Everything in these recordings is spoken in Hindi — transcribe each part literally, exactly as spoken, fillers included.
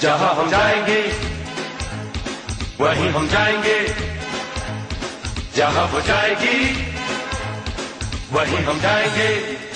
जहां हम जाएंगे वहीं हम जाएंगे, जहां वो जाएगी वहीं हम जाएंगे।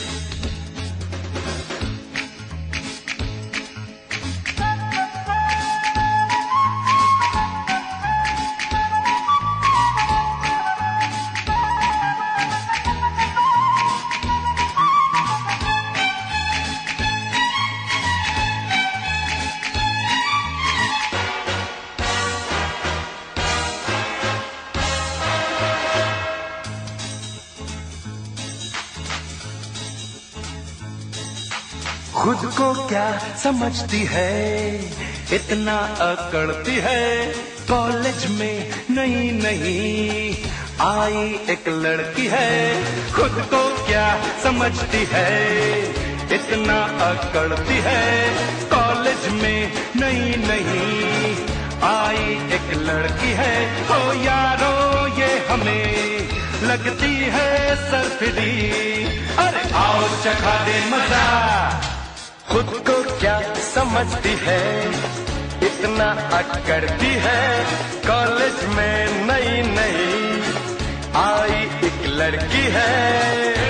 खुद को क्या समझती है, इतना अकड़ती है। कॉलेज में नई नई आई एक लड़की है। खुद को क्या समझती है, इतना अकड़ती है। कॉलेज में नई नई आई एक लड़की है। हो यारो ये हमें लगती है सरफिरी, अरे आओ चखा दे मजा। खुद को क्या समझती है, इतना अकड़ती है। कॉलेज में नई नई आई एक लड़की है।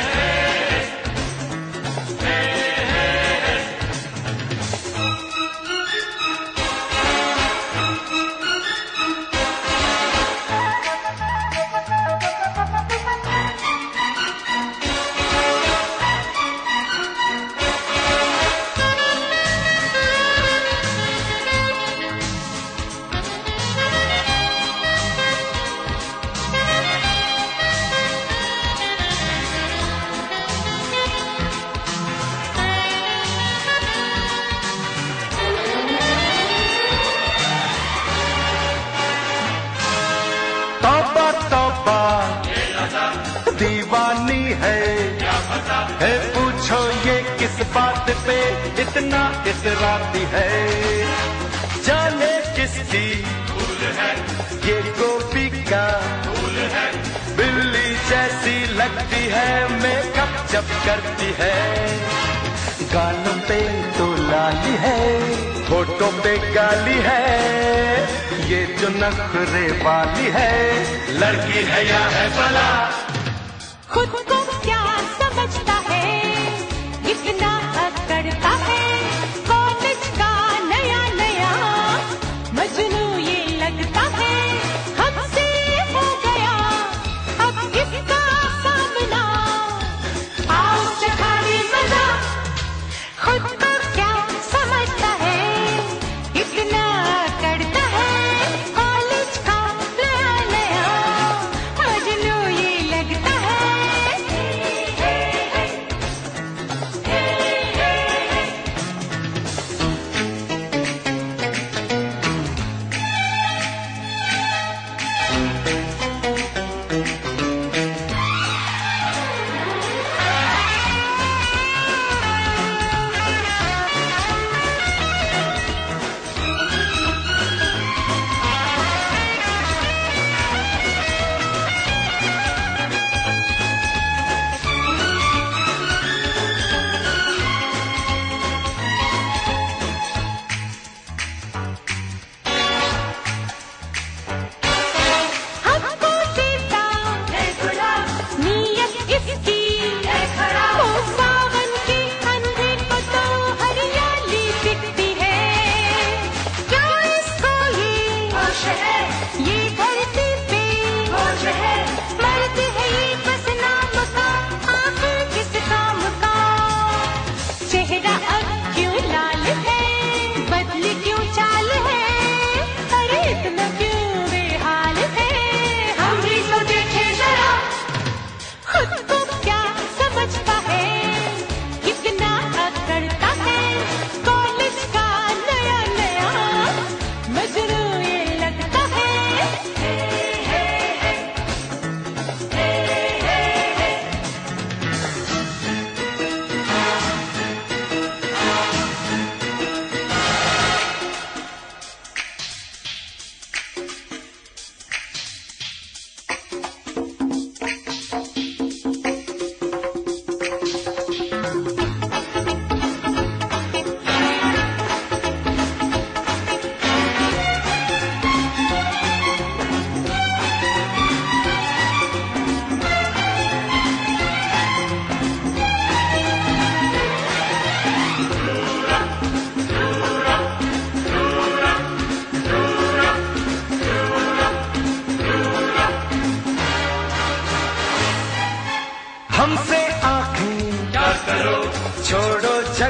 दीवानी है, है पूछो ये किस बात पे इतना इतराती है। जाने किसकी भूल है, ये गोपी का भूल है। बिल्ली जैसी लगती है, मेकअप जब करती है। गालों पे तो लाली है, होठों पे गाली है। ये जो नखरे वाली है, लड़की है या है भला। खुद को क्या समझता है, इतना अकड़ता है। कॉलेज का नया नया मजनू ये लगता है। हमसे हो गया अब इसका सामना, आओ चखा दे मजा। खुद को क्या समझता है, इतना अकड़ता है। कॉलेज का नया नया मजनू ये लगता है। Hey!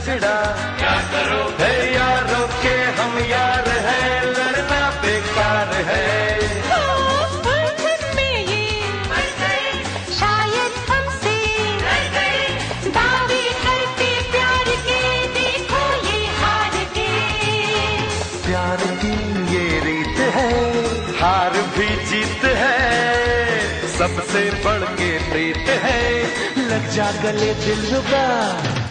झगड़ा क्या करो है यारों के हम यार हैं, लड़ना बेकार है। शायद हमसे दावे करते प्यार के, देखो ये हार के। प्यार की ये रीत है, हार भी जीत है, सबसे बढ़ के प्रीत है। लग जा गले दिलरुबा,